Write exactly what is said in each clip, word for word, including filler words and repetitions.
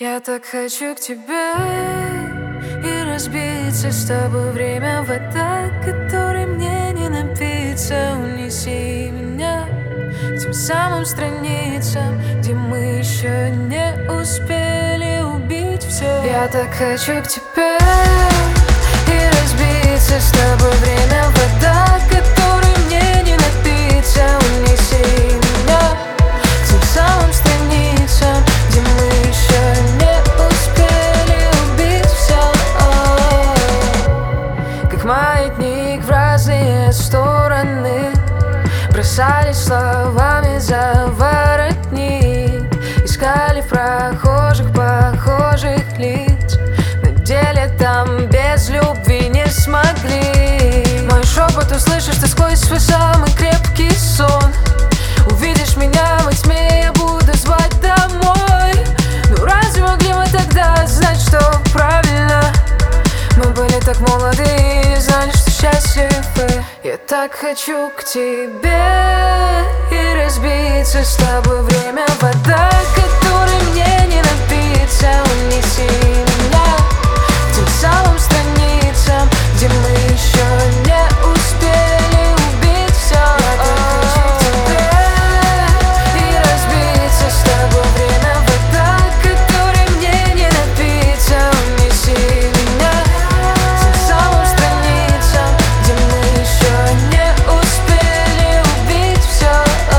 Я так хочу к тебе и разбиться с тобой. Время — вода, которой мне не напиться. Унеси меня к тем самым страницам, где мы еще не успели убить все. Я так хочу к тебе и разбиться с тобой. Время — вода, которой мне не напиться. Унеси меня к тем самым страницам, где мы еще не успели убить все. Как маятник в разные стороны бросались словами за воротник, искали в прохожих похожих лиц, на деле там без любви не смогли. Мой шепот услышишь ты сквозь свой самый крепкий сон. Увидишь меня во тьме, я буду звать домой. Ну разве могли мы тогда знать, что правильно? Мы были так молоды и не знали, что счастливы. Я так хочу к тебе и разбиться с тобой. Время — вода, которой мне не напиться. Унеси меня к тем самым страницам, где мы еще не успели убить все. Я так хочу к тебе и разбиться с тобой. Время — вода, которой мне не напиться. Унеси меня к тем самым страницам, где мы еще не успели убить все.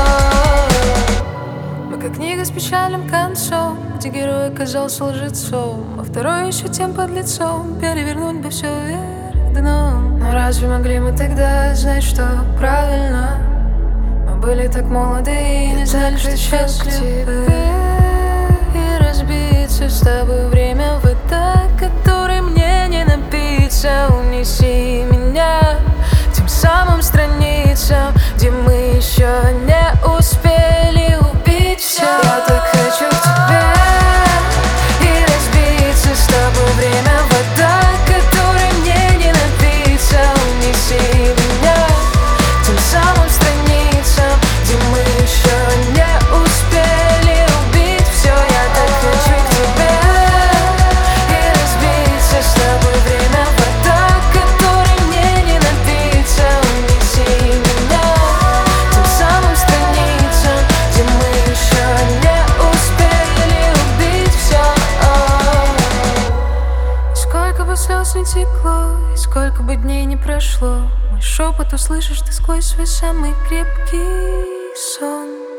Мы как книга с печальным концом, где герой оказался лжецом, а второй еще тем подлецом. Перевернуть бы все вверх дном. Но разве могли мы тогда знать, что правильно? Мы были так молоды и не знали, что счастливы. И разбиться с тобой. Время — вода, которой мне не напиться. Унеси меня к тем самым страницам, где мы еще не успели убить все. Я так хочу к тебе и разбиться с тобой. Время — вода, которой мне не напиться. Унеси меня к тем самым страницам, где мы еще не успели убить все. Я так хочу к тебе и разбиться с тобой. Время — вода, которой мне не напиться. Унеси меня к тем самым страницам, где мы еще не успели убить все. Сколько бы слез не текло, и сколько бы дней не прошло, мой шепот услышишь ты сквозь свой самый крепкий сон.